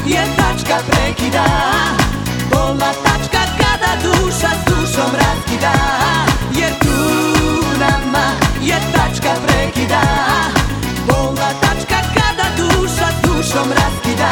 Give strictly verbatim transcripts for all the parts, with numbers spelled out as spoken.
je tačka prekida. Bolna tačka kada duša s dušom raskida. Jer tu nama je tačka prekida. Bolna tačka kada duša s dušom raskida.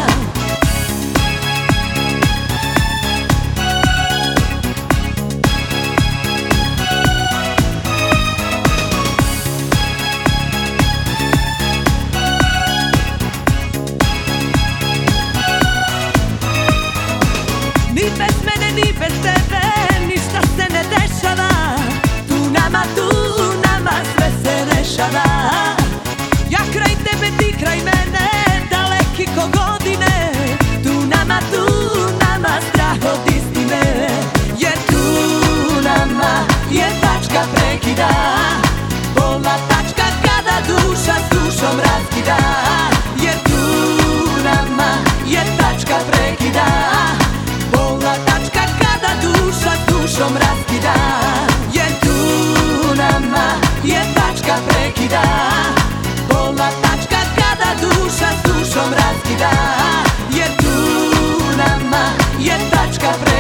Ni bez mene, ni bez tebe, ništa se ne dešava. Tu nama, tu nama sve se rešava. Ja kraj tebe, ti kraj mene, daleki ko godine. Tu nama, tu nama strah od istine. Jer tu nama je tačka prekida. Bolna tačka kada duša s dušom raskida. Jer tu nama je tačka prekida. Bolna tačka kada duša s dušom raskida. Jer tu nama je tačka prekida. Bolna tačka kada duša s dušom raskida. Jer tu nama je tačka prekida.